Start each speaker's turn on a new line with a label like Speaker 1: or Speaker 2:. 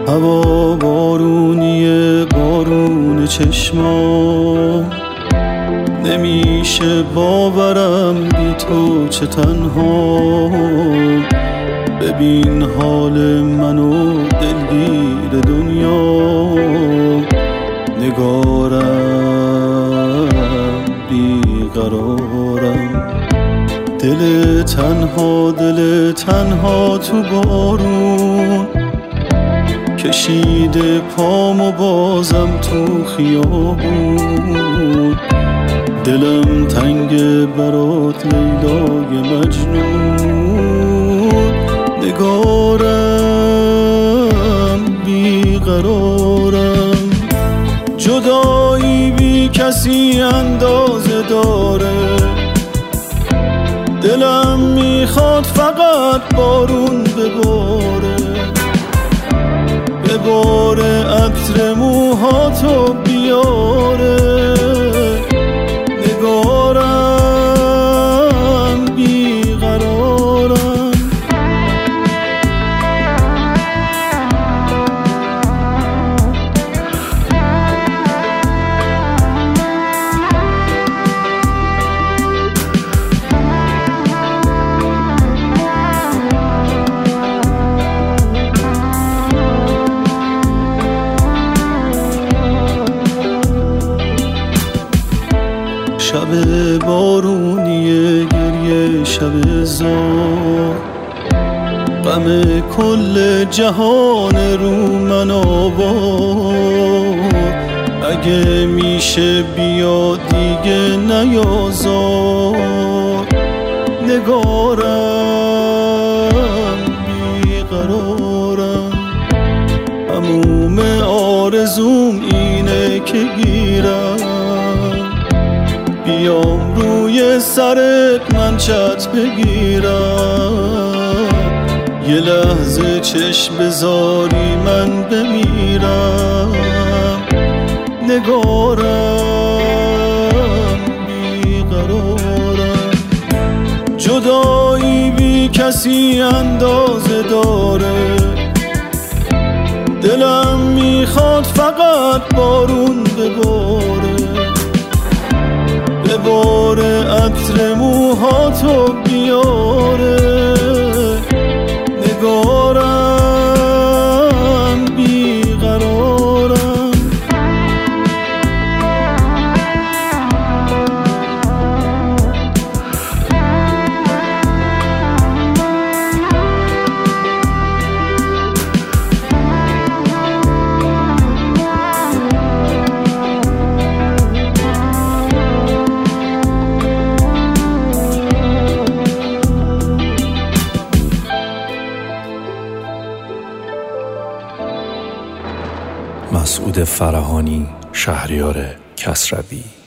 Speaker 1: هوا بارونیه، بارون چشما، نمیشه باورم بی تو چه تنها. ببین حال منو دلگیر دنیا، نگارم بیقرارم. دل تنها تو بارون، کشیده پامو بازم تو خیابون. دلم تنگ برات لیلای مجنون، نگارم بیقرارم. جدایی بی کسی اندازه داره، دلم میخواد فقط بارون بباره، بباره عطر موهاتو بیاره. نگارم بیقرارم. شب بارونیه، گریه شب زار، غم کل جهان رو من آوار. اگه میشه بیا دیگه نیازار، نگارم بیقرارم. تموم آرزوم اینه که گیرم، بیام روی سرت من چت بگیرم. یه لحظه چشم بذاری من بمیرم، نگارم بیقرارم. جدایی بی کسی اندازه داره، دلم میخواد فقط بارون بباره، بباره عطر موهاتو بیاره. نگارم بیقرارم.
Speaker 2: مسعود فرهانی، شهریار کسروی.